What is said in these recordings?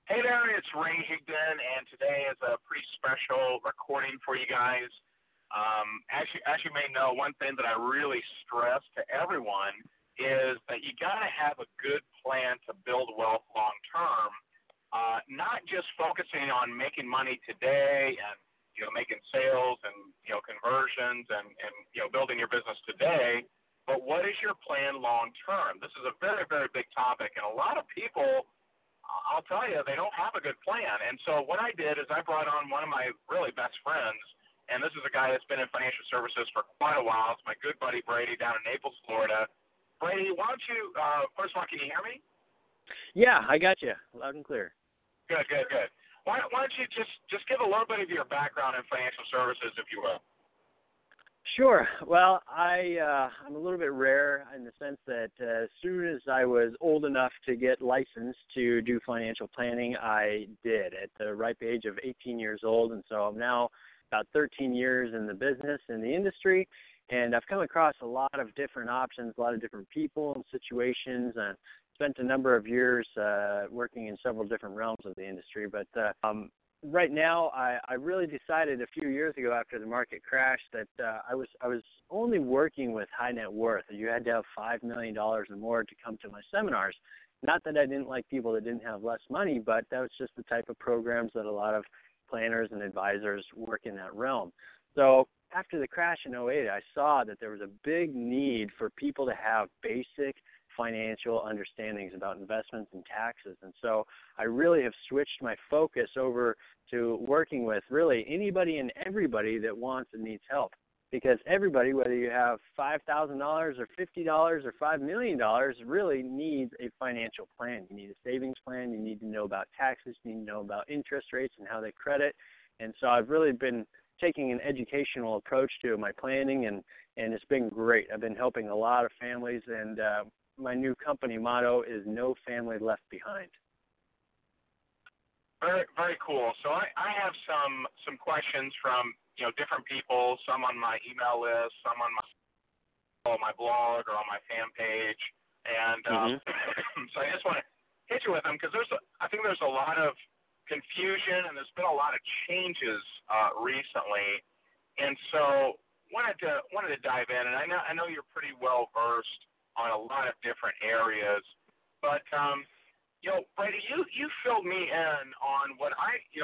Hey there, it's Ray Higdon, and today is a pretty special recording for you guys. As you may know, one thing that I really stress to everyone is that you got to have a good plan to build wealth long term, not just focusing on making money today and making sales and conversions and building your business today, but what is your plan long term? This is a very, very big topic, and a lot of people, I'll tell you, they don't have a good plan. And so what I did is I brought on one of my really best friends, and this is a guy that's been in financial services for quite a while. It's my good buddy Brady down in Naples, Florida. Brady, why don't you, first of all, can you hear me? Yeah, I got you, loud and clear. Good. Why don't you just give a little bit of your background in financial services, if you will? Sure. Well, I'm a little bit rare in the sense that as soon as I was old enough to get licensed to do financial planning, I did at the ripe age of 18 years old. And so I'm now about 13 years in the business, in the industry, and I've come across a lot of different options, a lot of different people and situations, and spent a number of years working in several different realms of the industry. But right now, I really decided a few years ago after the market crashed that I was only working with high net worth. You had to have $5 million or more to come to my seminars. Not that I didn't like people that didn't have less money, but that was just the type of programs that a lot of planners and advisors work in that realm. So after the crash in '08, I saw that there was a big need for people to have basic financial understandings about investments and taxes. And so I really have switched my focus over to working with really anybody and everybody that wants and needs help. Because everybody, whether you have $5,000 or $50 or $5 million, really needs a financial plan. You need a savings plan. You need to know about taxes. You need to know about interest rates and how they credit. And so I've really been taking an educational approach to my planning, and it's been great. I've been helping a lot of families, and my new company motto is "No Family Left Behind." Very, very cool. So I have some questions from different people, some on my email list, some on my blog or on my fan page, and so I just want to hit you with them because I think there's a lot of confusion and there's been a lot of changes recently, and so wanted to dive in. And I know you're pretty well versed on a lot of different areas, but Brady, you filled me in on what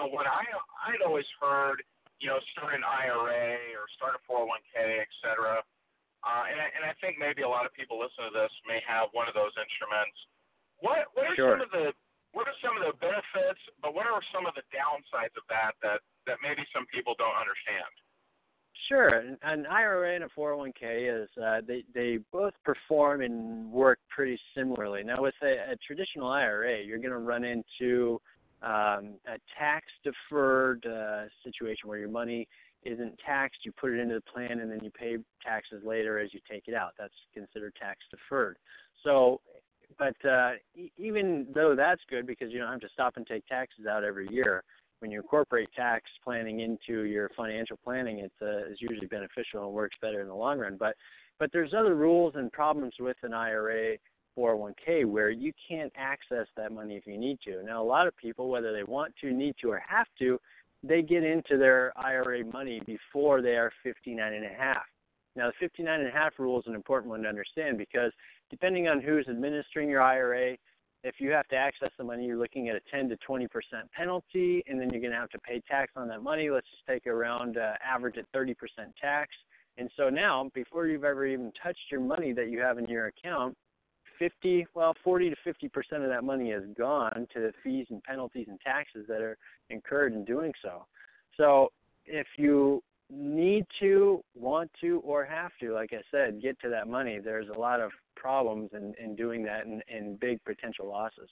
I'd always heard, start an IRA or start a 401k, et cetera. And I think maybe a lot of people listening to this may have one of those instruments. What are Sure. some of the benefits, but what are some of the downsides of that maybe some people don't understand? Sure. An IRA and a 401k is they both perform and work pretty similarly. Now, with a traditional IRA, you're going to run into a tax-deferred situation where your money isn't taxed. You put it into the plan, and then you pay taxes later as you take it out. That's considered tax-deferred. So, but even though that's good because you don't have to stop and take taxes out every year, when you incorporate tax planning into your financial planning, it's usually beneficial and works better in the long run. But there's other rules and problems with an IRA 401k where you can't access that money if you need to. Now, a lot of people, whether they want to, need to, or have to, they get into their IRA money before they are 59 and a half. Now, the 59 and a half rule is an important one to understand because depending on who's administering your IRA, if you have to access the money, you're looking at a 10 to 20% penalty, and then you're going to have to pay tax on that money. Let's just take around average at 30% tax. And so now, before you've ever even touched your money that you have in your account, 40 to 50% of that money is gone to fees and penalties and taxes that are incurred in doing so. So if you need to, want to, or have to, like I said, get to that money, there's a lot of problems in doing that and big potential losses.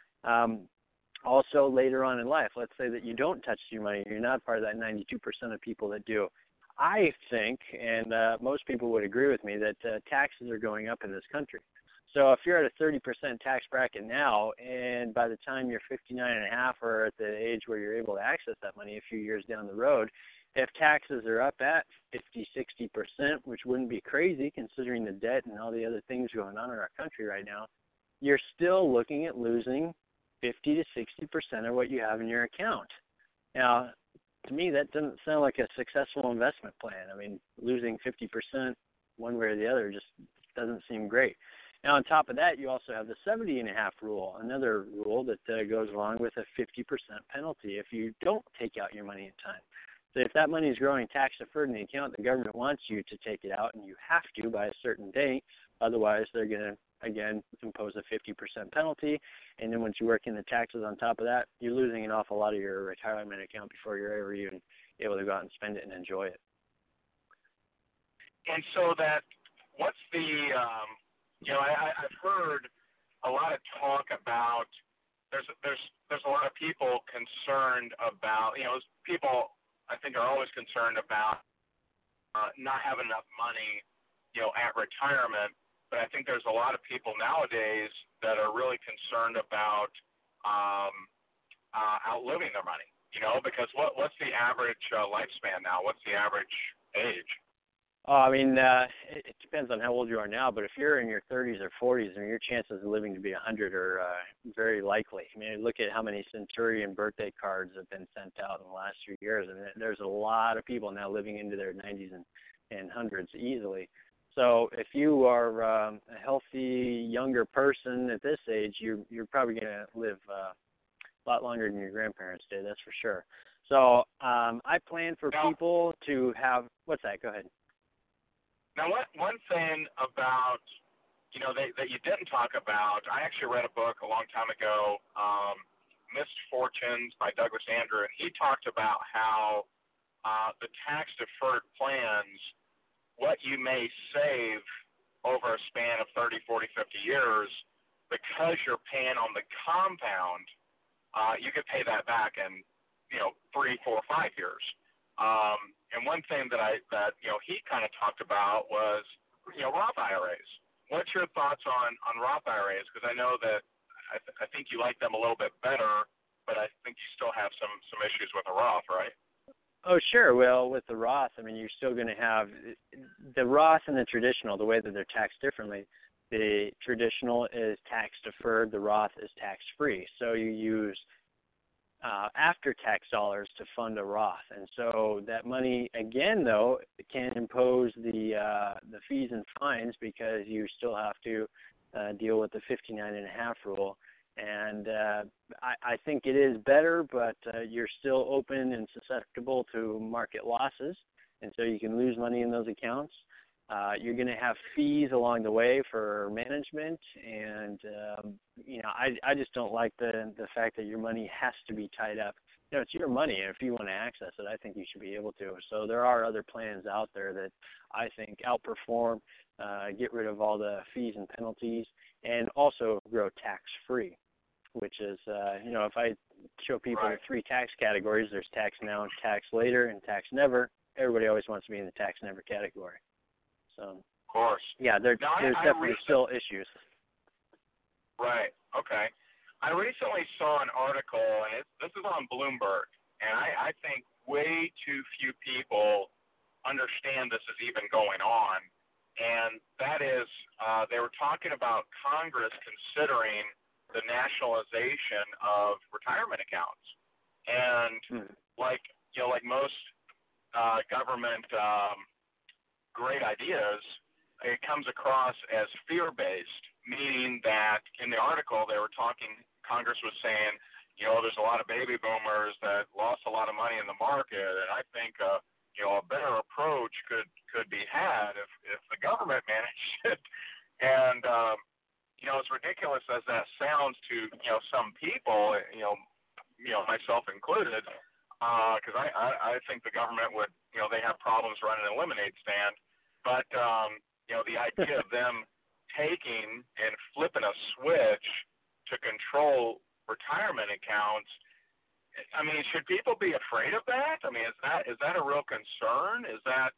Also, later on in life, let's say that you don't touch your money, you're not part of that 92% of people that do. I think, and most people would agree with me, that taxes are going up in this country. So if you're at a 30% tax bracket now, and by the time you're 59 and a half or at the age where you're able to access that money a few years down the road, if taxes are up at 50, 60%, which wouldn't be crazy considering the debt and all the other things going on in our country right now, you're still looking at losing 50 to 60% of what you have in your account. Now, to me, that doesn't sound like a successful investment plan. I mean, losing 50% one way or the other just doesn't seem great. Now, on top of that, you also have the 70.5 rule, another rule that goes along with a 50% penalty if you don't take out your money in time. So if that money is growing tax-deferred in the account, the government wants you to take it out, and you have to by a certain date. Otherwise, they're going to, again, impose a 50% penalty. And then once you work in the taxes on top of that, you're losing an awful lot of your retirement account before you're ever even able to go out and spend it and enjoy it. And so what's the, I've heard a lot of talk about, there's a lot of people concerned about, people I think are always concerned about not having enough money, at retirement. But I think there's a lot of people nowadays that are really concerned about outliving their money, because what's the average lifespan now? What's the average age? I mean, it depends on how old you are now, but if you're in your 30s or 40s, I mean, your chances of living to be 100 are very likely. I mean, look at how many Centurion birthday cards have been sent out in the last few years, and there's a lot of people now living into their 90s and hundreds easily. So if you are a healthy, younger person at this age, you're probably going to live a lot longer than your grandparents did, that's for sure. So I plan for people to have – what's that? Go ahead. Now, one thing about, that you didn't talk about, I actually read a book a long time ago, Missed Fortunes by Douglas Andrew, and he talked about how the tax-deferred plans, what you may save over a span of 30, 40, 50 years, because you're paying on the compound, you could pay that back in, 3, 4, 5 years. And one thing that he kind of talked about was, Roth IRAs. What's your thoughts on Roth IRAs? Because I know that I think you like them a little bit better, but I think you still have some issues with a Roth, right? Oh, sure. Well, with the Roth, I mean, you're still going to have the Roth and the traditional, the way that they're taxed differently. The traditional is tax-deferred. The Roth is tax-free. So you use after-tax dollars to fund a Roth. And so that money, again, though, can impose the fees and fines because you still have to deal with the 59.5 rule. And I think it is better, but you're still open and susceptible to market losses, and so you can lose money in those accounts. You're going to have fees along the way for management, and I just don't like the fact that your money has to be tied up. It's your money, and if you want to access it, I think you should be able to. So there are other plans out there that I think outperform, get rid of all the fees and penalties, and also grow tax-free, which is, if I show people the 3 tax categories, there's tax now, tax later, and tax never. Everybody always wants to be in the tax never category. So, of course. Yeah, there's definitely still issues. Right. Okay. I recently saw an article, and this is on Bloomberg, and I think way too few people understand this is even going on. And that is, they were talking about Congress considering the nationalization of retirement accounts. And like most government great ideas, it comes across as fear-based, meaning that in the article they were talking, Congress was saying, there's a lot of baby boomers that lost a lot of money in the market, and I think a better approach could be had if the government managed it. And as ridiculous as that sounds to some people, myself included, because I think the government would they have problems running a lemonade stand, but the idea of them taking and flipping a switch to control retirement accounts, I mean, should people be afraid of that? I mean, is that a real concern? Is that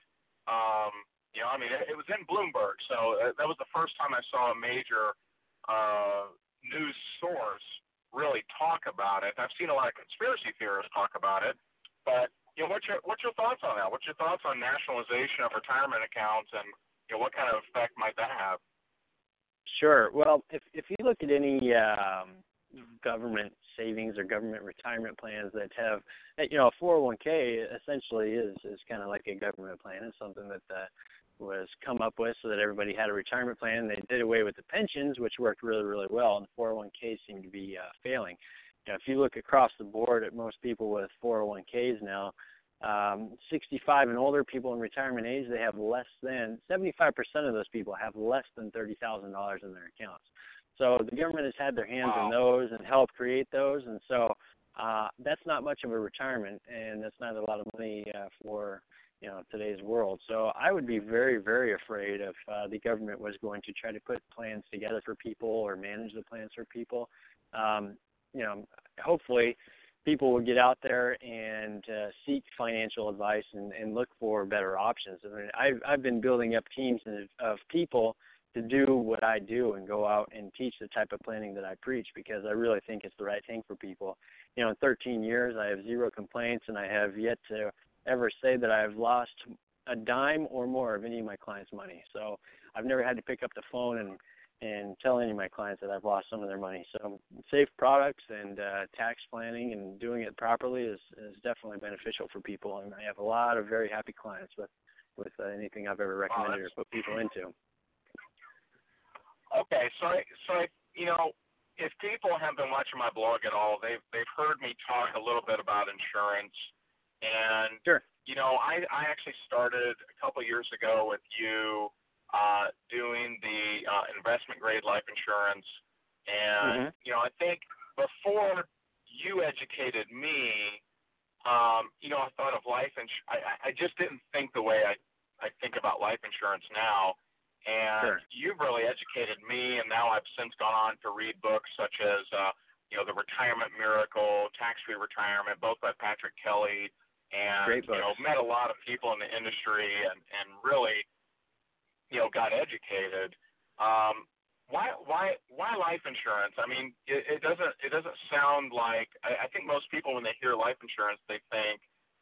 it was in Bloomberg, so that was the first time I saw a major news source really talk about it. I've seen a lot of conspiracy theorists talk about it, but what's your thoughts on that? What's your thoughts on nationalization of retirement accounts, and what kind of effect might that have? Sure. Well, if you look at any government savings or government retirement plans that have, you know, a 401k essentially is kind of like a government plan. It's something that was come up with so that everybody had a retirement plan. They did away with the pensions, which worked really, really well, and the 401k seemed to be failing. You know, if you look across the board at most people with 401ks now, 65 and older people in retirement age, they have less than 75% of those people have less than $30,000 in their accounts. So the government has had their hands in those and helped create those, and so that's not much of a retirement, and that's not a lot of money for, you know, today's world. So I would be very, very afraid if the government was going to try to put plans together for people or manage the plans for people. You know, hopefully people will get out there and seek financial advice and look for better options. I mean, I've been building up teams of people to do what I do and go out and teach the type of planning that I preach, because I really think it's the right thing for people. You know, in 13 years, I have 0 complaints, and I have yet to ever say that I've lost a dime or more of any of my clients' money. So I've never had to pick up the phone and tell any of my clients that I've lost some of their money. So safe products and tax planning and doing it properly is definitely beneficial for people, and I have a lot of very happy clients with anything I've ever recommended or put people into. Okay, so you know, if people have been watching my blog at all, they've heard me talk a little bit about insurance, and sure. You know, I actually started a couple years ago with you doing the investment grade life insurance, and you know, I think before you educated me, you know, I thought of life insurance. I just didn't think the way I think about life insurance now. And you've really educated me, and now I've since gone on to read books such as, you know, The Retirement Miracle, Tax-Free Retirement, both by Patrick Kelly, and, you know, met a lot of people in the industry and really, you know, got educated. Why life insurance? I mean, it doesn't sound like, I think most people when they hear life insurance, they think,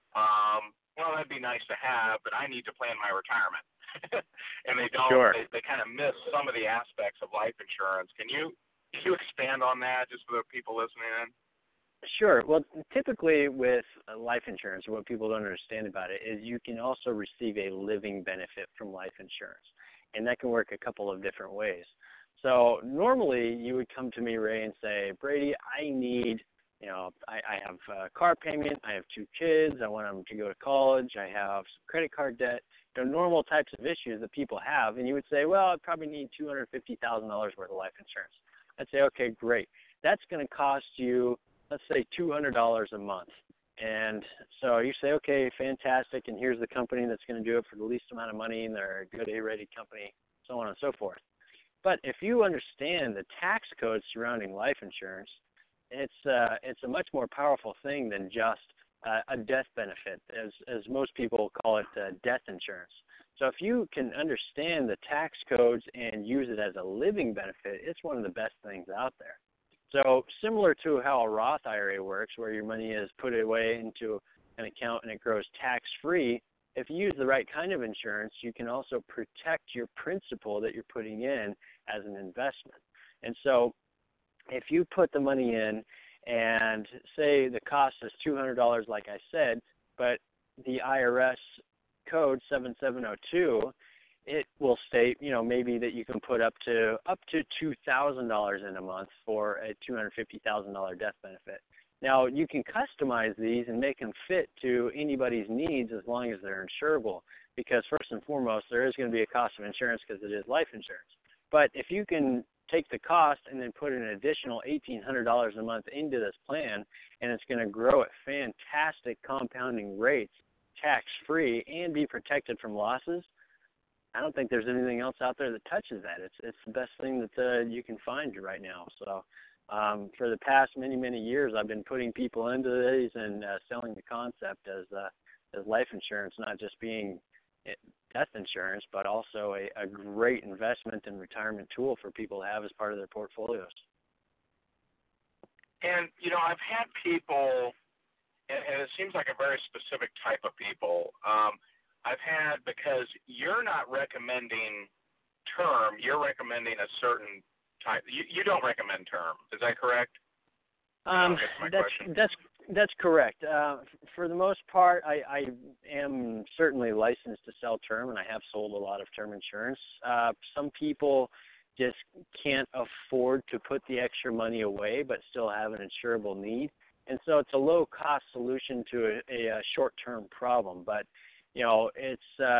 well, that'd be nice to have, but I need to plan my retirement. And they don't. Sure. They kind of miss some of the aspects of life insurance. Can you expand on that just for the people listening in? Sure. Well, typically with life insurance, what people don't understand about it is you can also receive a living benefit from life insurance, and that can work a couple of different ways. So normally you would come to me, Ray, and say, Brady, I need, you know, I have a car payment, I have 2 kids, I want them to go to college, I have some credit card debt, you know, normal types of issues that people have, and you would say, well, I probably need $250,000 worth of life insurance. I'd say, okay, great. That's going to cost you, let's say, $200 a month. And so you say, okay, fantastic, and here's the company that's going to do it for the least amount of money, and they're a good A-rated company, so on and so forth. But if you understand the tax codes surrounding life insurance, it's a much more powerful thing than just a death benefit, as most people call it, death insurance. So if you can understand the tax codes and use it as a living benefit, it's one of the best things out there. So similar to how a Roth IRA works, where your money is put away into an account and it grows tax-free, if you use the right kind of insurance, you can also protect your principal that you're putting in as an investment. And so if you put the money in and say the cost is $200, like I said, but the IRS code 7702, it will state, you know, maybe that you can put up to $2,000 in a month for a $250,000 death benefit. Now, you can customize these and make them fit to anybody's needs as long as they're insurable, because first and foremost, there is going to be a cost of insurance because it is life insurance. But if you can take the cost and then put an additional $1,800 a month into this plan, and it's going to grow at fantastic compounding rates, tax-free, and be protected from losses, I don't think there's anything else out there that touches that. It's the best thing that you can find right now. So for the past many, many years, I've been putting people into these and selling the concept as life insurance, not just being death insurance, but also a great investment and retirement tool for people to have as part of their portfolios. And, you know, I've had people, and it seems like a very specific type of people, I've had, because you're not recommending term, you're recommending a certain type. You don't recommend term. Is that correct? That's correct. For the most part, I am certainly licensed to sell term, and I have sold a lot of term insurance. Some people just can't afford to put the extra money away, but still have an insurable need, and so it's a low-cost solution to a short-term problem. But it's.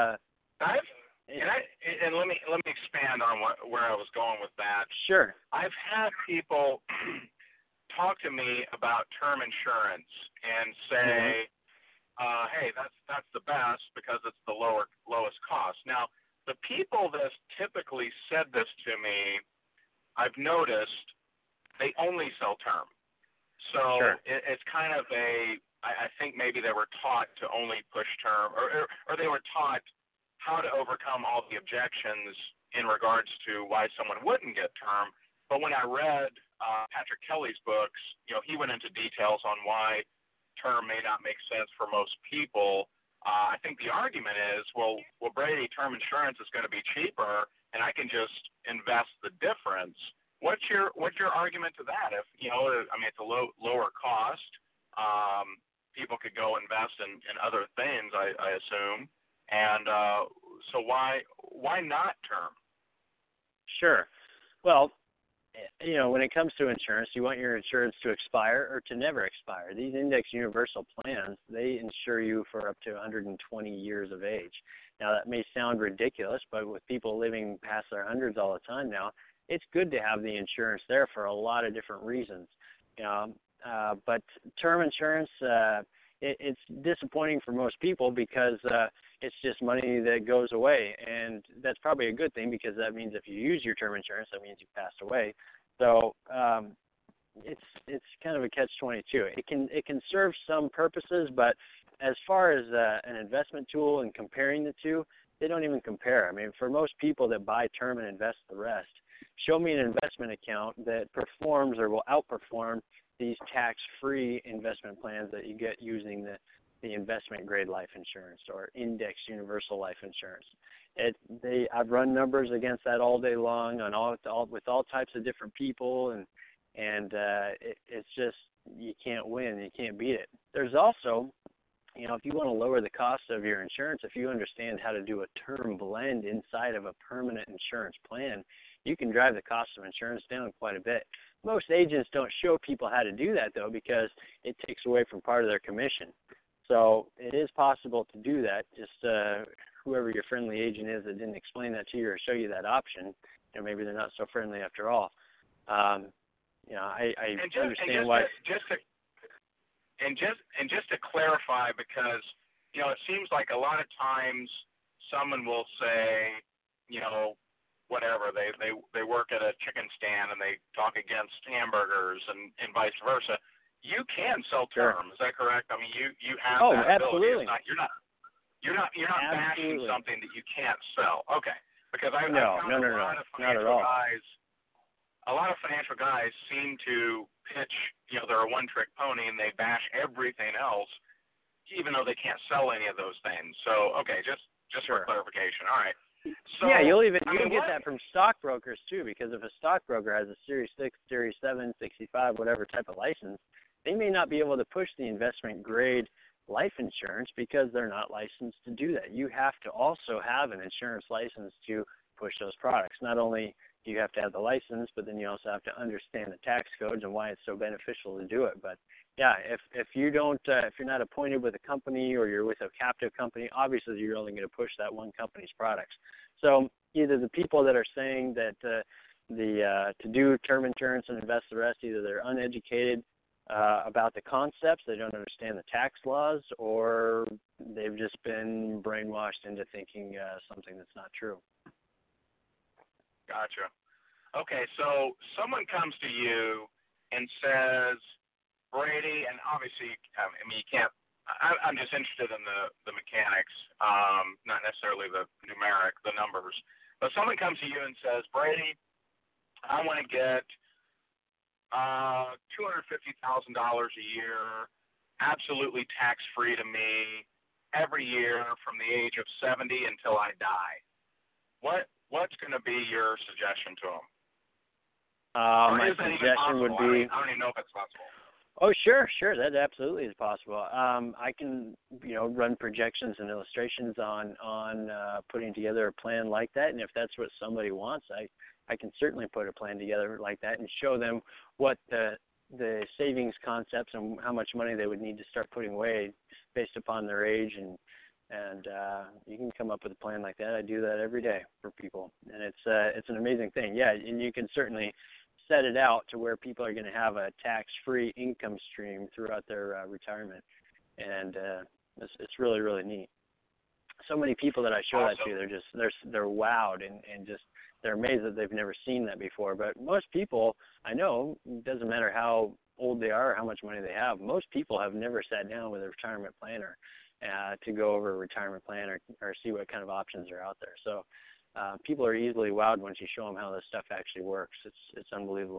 And let me expand on where I was going with that. Sure. I've had people talk to me about term insurance and say, hey, that's the best because it's the lowest cost. Now, the people that typically said this to me, I've noticed they only sell term. So sure. It's kind of I think maybe they were taught to only push term, or they were taught how to overcome all the objections in regards to why someone wouldn't get term. But when I read Patrick Kelly's books, he went into details on why term may not make sense for most people. I think the argument is, well, Brady, term insurance is going to be cheaper, and I can just invest the difference. What's your argument to that? If it's a lower cost. People could go invest in other things, I assume. And so why not term? Sure. Well, when it comes to insurance, you want your insurance to expire or to never expire. These index universal plans, they insure you for up to 120 years of age. Now, that may sound ridiculous, but with people living past their hundreds all the time now, it's good to have the insurance there for a lot of different reasons. But term insurance, it's disappointing for most people because it's just money that goes away, and that's probably a good thing because that means if you use your term insurance, that means you passed away. So it's kind of a catch-22. It can serve some purposes, but as far as an investment tool and comparing the two, they don't even compare. I mean, for most people that buy term and invest the rest, show me an investment account that performs or will outperform these tax-free investment plans that you get using the investment-grade life insurance or index universal life insurance. I've run numbers against that all day long with all types of different people, and it's just you can't win, you can't beat it. There's also, if you want to lower the cost of your insurance, if you understand how to do a term blend inside of a permanent insurance plan, you can drive the cost of insurance down quite a bit. Most agents don't show people how to do that, though, because it takes away from part of their commission. So it is possible to do that. Just whoever your friendly agent is that didn't explain that to you or show you that option, maybe they're not so friendly after all. I understand why. Just to clarify, because it seems like a lot of times someone will say, whatever, they work at a chicken stand and they talk against hamburgers and vice versa. You can sell term, is that correct? I mean, you have that ability. Absolutely. You're not bashing something that you can't sell. Okay, because I found a lot of financial guys. A lot of financial guys seem to pitch, they're a one-trick pony and they bash everything else, even though they can't sell any of those things. So, okay, just Sure. for clarification. All right. So, yeah, you'll get that from stockbrokers too, because if a stockbroker has a Series 6, Series 7, 65, whatever type of license, they may not be able to push the investment grade life insurance because they're not licensed to do that. You have to also have an insurance license to push those products. Not only do you have to have the license, but then you also have to understand the tax codes and why it's so beneficial to do it. But yeah, if you don't, if you're not appointed with a company or you're with a captive company, obviously you're only going to push that one company's products. So either the people that are saying that to do term insurance and invest the rest, either they're uneducated about the concepts, they don't understand the tax laws, or they've just been brainwashed into thinking something that's not true. Gotcha. Okay, so someone comes to you and says, Brady, and obviously, you can't, I'm just interested in the mechanics, not necessarily the numbers. But someone comes to you and says, Brady, I want to get $250,000 a year, absolutely tax-free to me, every year from the age of 70 until I die. What's going to be your suggestion to him? My suggestion would be, I don't even know if it's possible. Oh, sure. That absolutely is possible. I can, run projections and illustrations on putting together a plan like that, and if that's what somebody wants, I can certainly put a plan together like that and show them what the savings concepts and how much money they would need to start putting away based upon their age, and you can come up with a plan like that. I do that every day for people, and it's an amazing thing. Yeah, and you can certainly set it out to where people are going to have a tax-free income stream throughout their retirement, and it's really, really neat. So many people that I show that to, they're wowed and just they're amazed that they've never seen that before. But most people I know, it doesn't matter how old they are or how much money they have, most people have never sat down with a retirement planner to go over a retirement plan or see what kind of options are out there. So people are easily wowed once you show them how this stuff actually works. It's unbelievable.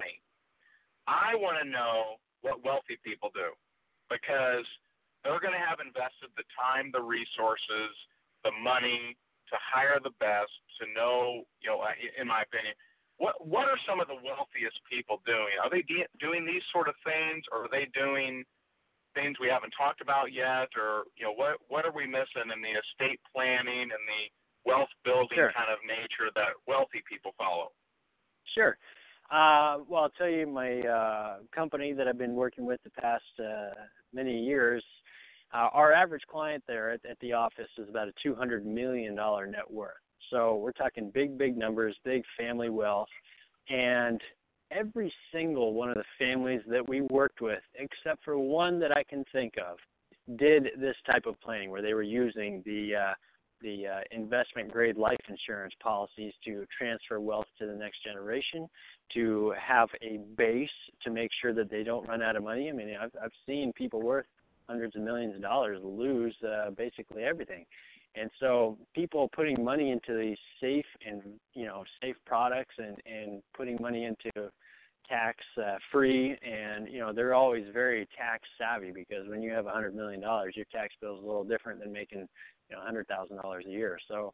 I want to know what wealthy people do, because they're going to have invested the time, the resources, the money to hire the best, to know, in my opinion, what are some of the wealthiest people doing? Are they doing these sort of things, or are they doing things we haven't talked about yet, or what are we missing in the estate planning and the wealth building kind of nature that wealthy people follow? Sure. Well, I'll tell you, my company that I've been working with the past many years, our average client there at the office is about a $200 million net worth. So we're talking big numbers, big family wealth, and every single one of the families that we worked with, except for one that I can think of, did this type of planning where they were using the investment-grade life insurance policies to transfer wealth to the next generation, to have a base to make sure that they don't run out of money. I mean, I've seen people worth hundreds of millions of dollars lose basically everything. And so people putting money into these safe and safe products and putting money into tax free, and they're always very tax savvy, because when you have $100 million, your tax bill is a little different than making $100,000 a year. So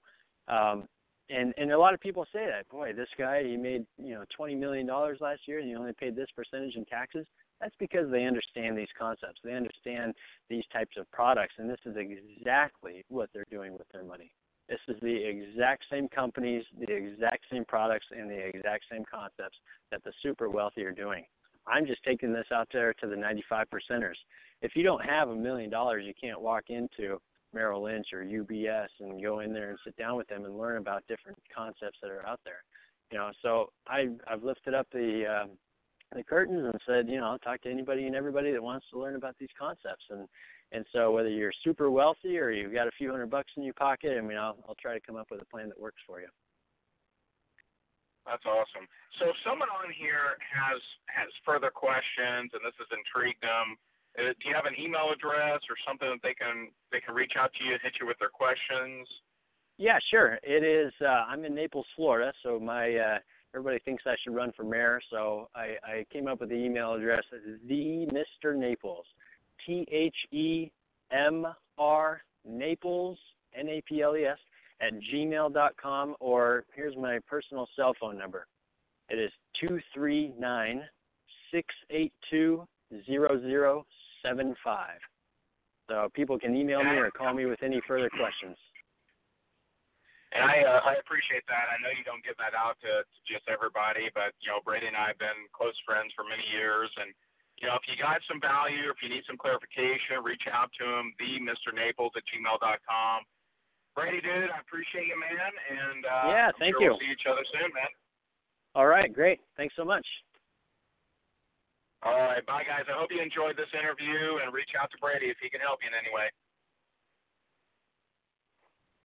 and a lot of people say that, boy, this guy, he made $20 million last year and he only paid this percentage in taxes. That's because they understand these concepts. They understand these types of products, and this is exactly what they're doing with their money. This is the exact same companies, the exact same products, and the exact same concepts that the super wealthy are doing. I'm just taking this out there to the 95 percenters. If you don't have $1 million, you can't walk into Merrill Lynch or UBS and go in there and sit down with them and learn about different concepts that are out there. So I've lifted up the curtains and said, I'll talk to anybody and everybody that wants to learn about these concepts. And so whether you're super wealthy or you've got a few $100 in your pocket, I mean, I'll try to come up with a plan that works for you. That's awesome. So if someone on here has further questions and this has intrigued them, do you have an email address or something that they can reach out to you and hit you with their questions? Yeah, sure. It is. I'm in Naples, Florida, so everybody thinks I should run for mayor. So I came up with the email address, the Mr. Naples, THEMR Naples NAPLES @gmail.com, or here's my personal cell phone number. It is 239-682-0075. So people can email me or call me with any further questions. And I appreciate that. I know you don't give that out to just everybody, but Brady and I have been close friends for many years, and if you got some value, if you need some clarification, reach out to him, themrnaples@gmail.com. Brady, dude, I appreciate you, man, and thank you. We'll see each other soon, man. All right, great. Thanks so much. All right, bye, guys. I hope you enjoyed this interview, and reach out to Brady if he can help you in any way.